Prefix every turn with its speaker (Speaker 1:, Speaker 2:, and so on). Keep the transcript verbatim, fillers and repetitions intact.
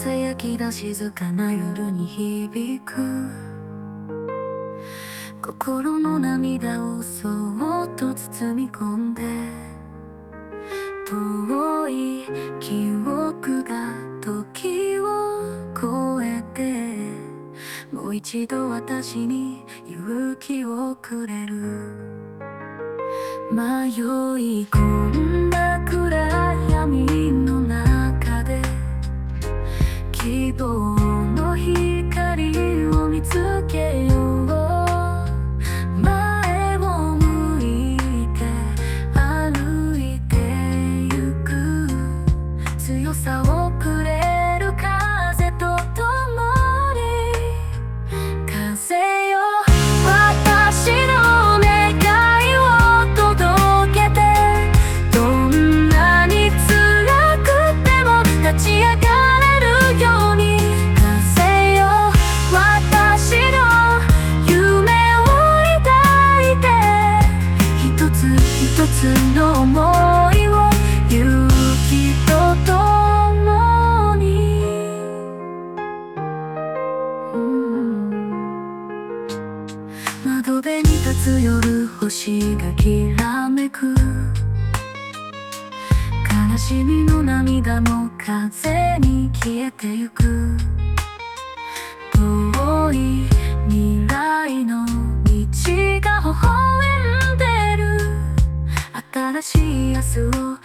Speaker 1: さやきだ静かな夜に響く心の涙をそっと包み込んで遠い記憶が時を超えてもう一度私に勇気をくれる迷い込んだ暗闇の中で希望の光を見つけよう前を向いて歩いてゆく強さをくれる風と共に風よ私の願いを届けてどんなに辛くても立ち上がれるように風よ私の夢を抱いて一つ一つの想いを勇気と共に、うん窓辺に立つ夜星がきらめく悲しみの涙も風に消えてゆく遠い未来の道が微笑んでる新しい明日を